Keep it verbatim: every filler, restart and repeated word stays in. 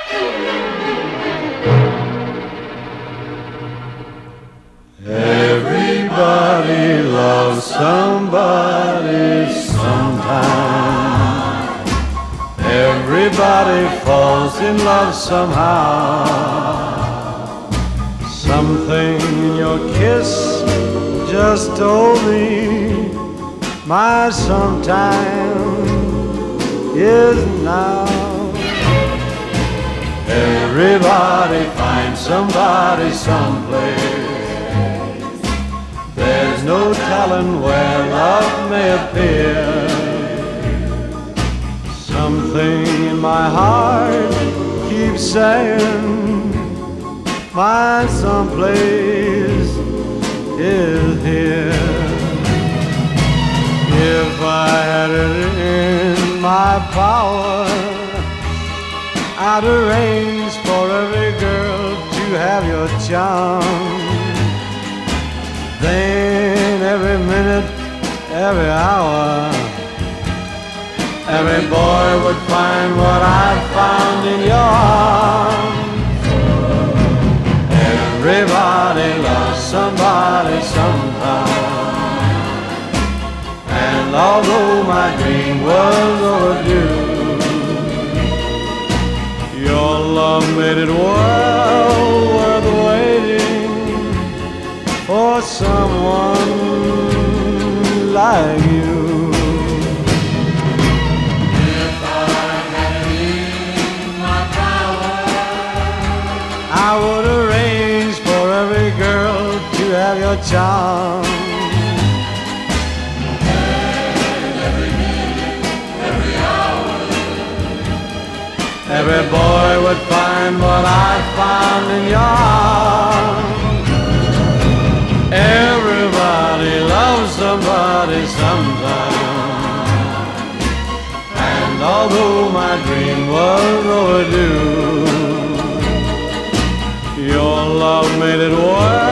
Everybody loves somebody sometime. Everybody falls in love somehow. Something in your kiss just told me my sometime is now. Everybody finds somebody someplace. There's no telling where love may appear. Something in my heart keeps saying my someplace is here. If I had it in my power, I'd arrange for every girl to have your charm. Then every minute, every hour, every boy would find what I found in your arms. Everybody loves somebody sometime. And although my dream was overdue, your love made it well worth waiting for someone like you. If I had it in my power, I would arrange for every girl to have your charm. and every minute, every hour, Every boy would find what I found in your arms. Everybody loves somebody sometime. And although my dream was overdue, your love made it work